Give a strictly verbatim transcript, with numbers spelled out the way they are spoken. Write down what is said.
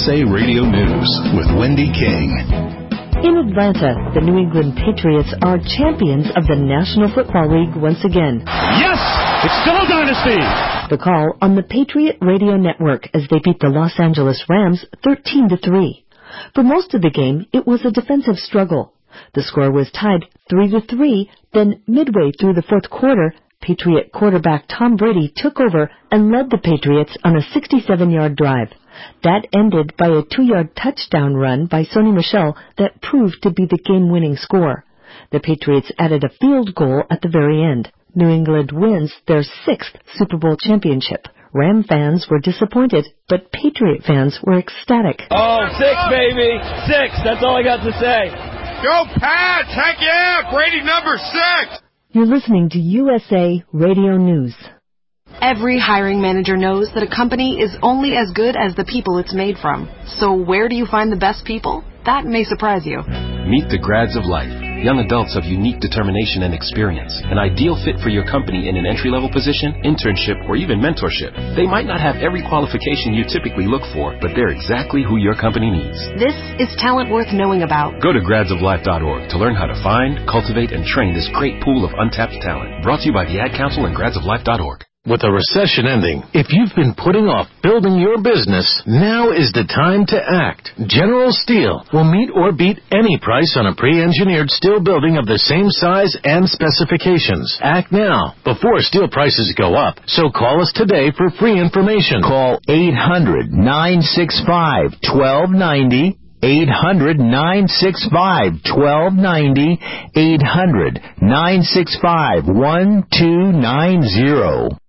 S A Radio News with Wendy King. In Atlanta, the New England Patriots are champions of the National Football League once again. Yes! It's still a dynasty! The call on the Patriot Radio Network as they beat the Los Angeles Rams thirteen to three. For most of the game, it was a defensive struggle. The score was tied three to three, then midway through the fourth quarter, Patriot quarterback Tom Brady took over and led the Patriots on a sixty-seven-yard drive. That ended by a two-yard touchdown run by Sony Michel that proved to be the game-winning score. The Patriots added a field goal at the very end. New England wins their sixth Super Bowl championship. Ram fans were disappointed, but Patriot fans were ecstatic. Oh, six, baby! Six! That's all I got to say. Go Pats! Heck yeah! Brady number six! You're listening to U S A Radio News. Every hiring manager knows that a company is only as good as the people it's made from. So where do you find the best people? That may surprise you. Meet the grads of life. Young adults of unique determination and experience. An ideal fit for your company in an entry-level position, internship, or even mentorship. They might not have every qualification you typically look for, but they're exactly who your company needs. This is talent worth knowing about. Go to grads of life dot org to learn how to find, cultivate, and train this great pool of untapped talent. Brought to you by the Ad Council and grads of life dot org. With a recession ending, if you've been putting off building your business, now is the time to act. General Steel will meet or beat any price on a pre-engineered steel building of the same size and specifications. Act now, before steel prices go up. So call us today for free information. Call eight hundred, nine six five, one two nine zero. eight hundred, nine six five, one two nine zero. eight hundred, nine six five, one two nine zero.